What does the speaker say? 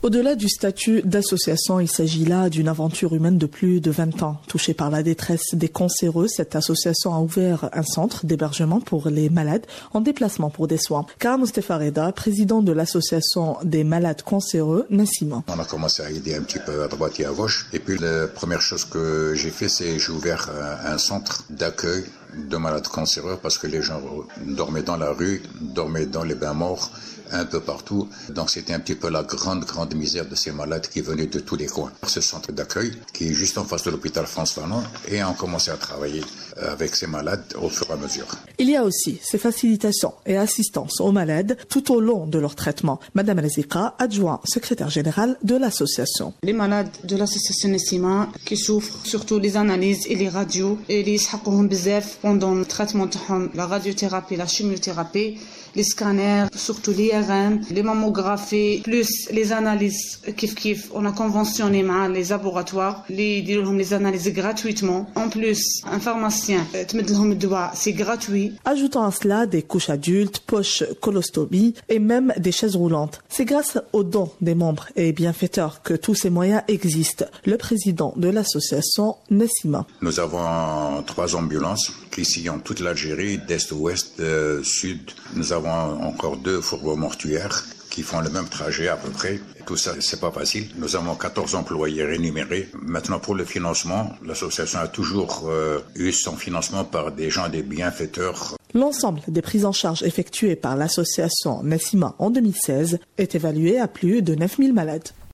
Au-delà du statut d'association, il s'agit là d'une aventure humaine de plus de 20 ans. Touchée par la détresse des cancéreux, cette association a ouvert un centre d'hébergement pour les malades en déplacement pour des soins. Kara Mustafa Reda, président de l'association des malades cancéreux, Nassima. On a commencé à aider un petit peu à droite et à gauche. Et puis la première chose que j'ai fait, c'est j'ai ouvert un centre d'accueil de malades cancéreux parce que les gens dormaient dans la rue, dormaient dans les bains morts, un peu partout. Donc c'était un petit peu la grande misère de ces malades qui venaient de tous les coins. Ce centre d'accueil qui est juste en face de l'hôpital France Fanon et on a commencé à travailler avec ces malades au fur et à mesure. Il y a aussi ces facilitations et assistance aux malades tout au long de leur traitement. Madame Razika, adjoint secrétaire général de l'association. Les malades de l'association Nassima qui souffrent surtout les analyses et les radios et les يسحقوهم بزاف pendant le traitement تاعهم, la radiothérapie, la chimiothérapie, les scanners, surtout l'IRM, les mammographies, plus les analyses kif, on a conventionné avec les laboratoires, les analyses gratuitement. En plus, un pharmacien, c'est gratuit. Ajoutant à cela des couches adultes, poches colostomie et même des chaises roulantes. C'est grâce aux dons des membres et bienfaiteurs que tous ces moyens existent. Le président de l'association, Nassima. Nous avons 3 ambulances qui sillonnent toute l'Algérie, d'est, ouest, sud. Nous avons encore 2 fourgons mortuaires qui font le même trajet à peu près. Tout ça, c'est pas facile. Nous avons 14 employés rémunérés. Maintenant, pour le financement, l'association a toujours eu son financement par des gens, des bienfaiteurs. L'ensemble des prises en charge effectuées par l'association Nassima en 2016 est évalué à plus de 9000 malades.